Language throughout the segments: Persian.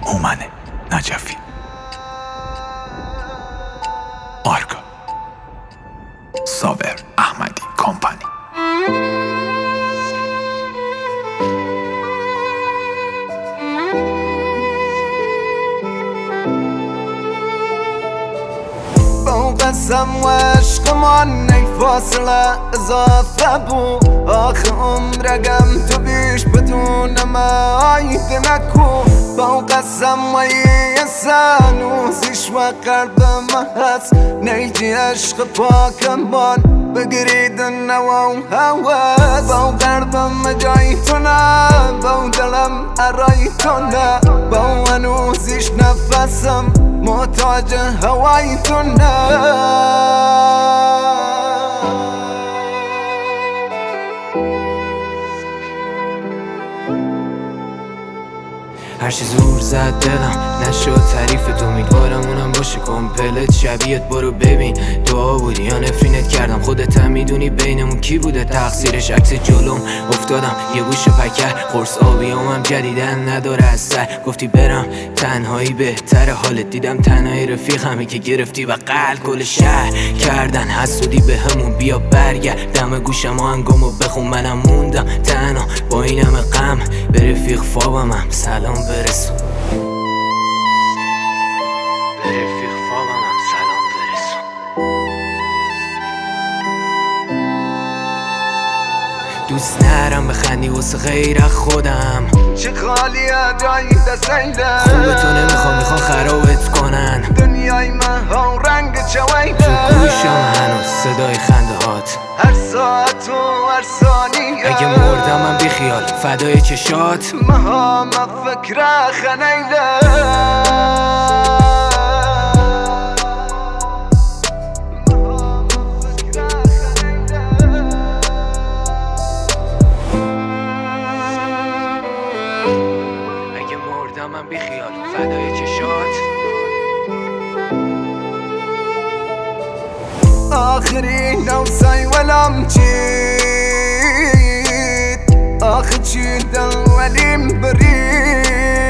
هومن نجفی، آرکا، صابر احمدی کمپانی. قسم و عشقمان ای فاصله اضافه بو آخه عمرگم تو بیش بدون مایید نکو با قسم و یه سنوزیش و قلبم هست نیجی عشق پاکمان بگرید نوا و هواز با قلبم جای تو نه با دلم ارای تو نه با هنوزیش نفسم محتاج هوای تو نه هرچی زور زد دلم نشد تعریف تو، امیدوارم اونم باشه کمپلت شبیهت. برو ببین دعا بودی یا نفرینت کردم، خودت هم میدونی بینمون کی بوده تقصیرش. عکس جلوم افتادم یه گوشه پکر، قرص آبیامم جدیدن نداره از سر. گفتی برم تنهایی بهتره، حالت دیدم تنهایی رفیقمی که گرفتی و قلب کل شهر کردن حسودی به همون. بیا برگرد دم گوشم آهنگامو بخون، منم موندم تنها با این همه غم. به رفیق فابم هم سلام برسون، به رفیق فابم هم سلام برسون. دوست نرم بخندی واسه غیر خودم، چه خالیه جایی دستیده خوبه تو نمیخوام خرابت کنن. دنیای من ها رنگ چویده تو گوشم هنوز صدای خنده هات، هر ساعت و هر ثانیه. اگه مردم من بی خیال فدای چشات، مها فکر خنیده من بی خیال فدای چشات. آخری نوسای ولم چید آخر چی دل ولیم برید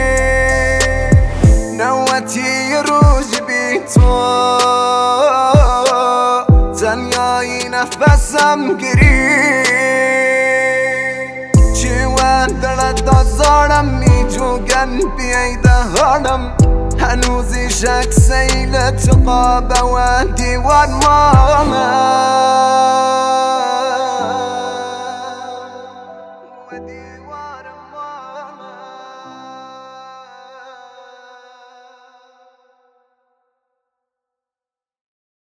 نوتی روز بی تو تنیایی نفسم گرید چی و دلت دازارم میجوگن بیایده هارم هنوزیش عکس ایلت قابه و دیوان مامه